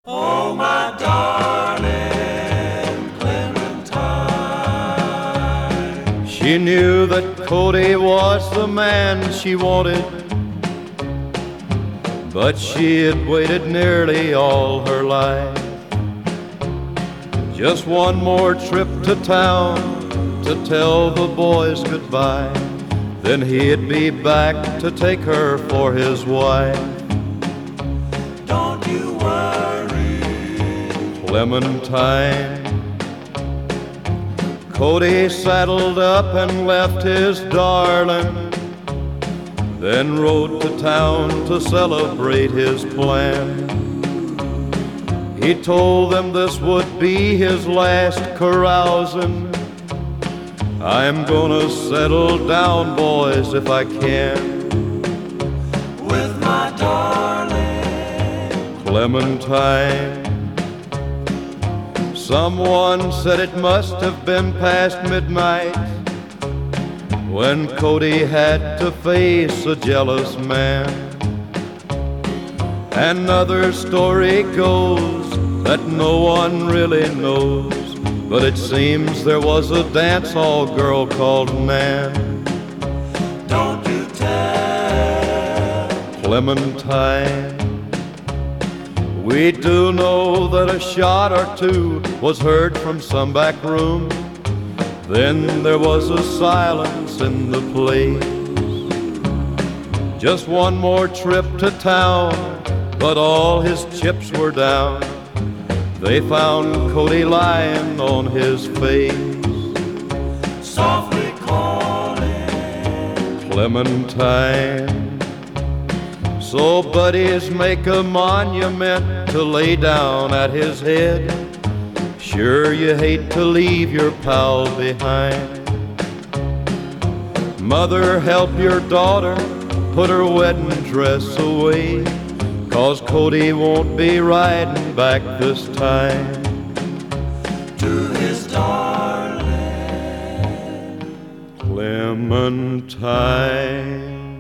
Oh, my darling Clementine. She knew that Cody was the man she wanted, but she had waited nearly all her life. Just one more trip to town to tell the boys goodbye, then he'd be back to take her for his wife. Don't you worry, Clementine. Cody saddled up and left his darling, then rode to town to celebrate his plan. He told them this would be his last carousing. I'm gonna settle down, boys, if I can, with my darling Clementine. Someone said it must have been past midnight when Cody had to face a jealous man. Another story goes that no one really knows, but it seems there was a dance hall girl called Nan. Don't you tell Clementine. We do know that a shot or two was heard from some back room. Then there was a silence in the place. Just one more trip to town, but all his chips were down. They found Cody lying on his face, softly calling Clementine. So buddies, make a monument to lay down at his head. Sure you hate to leave your pal behind. Mother, help your daughter put her wedding dress away, 'cause Cody won't be riding back this time to his darling Clementine.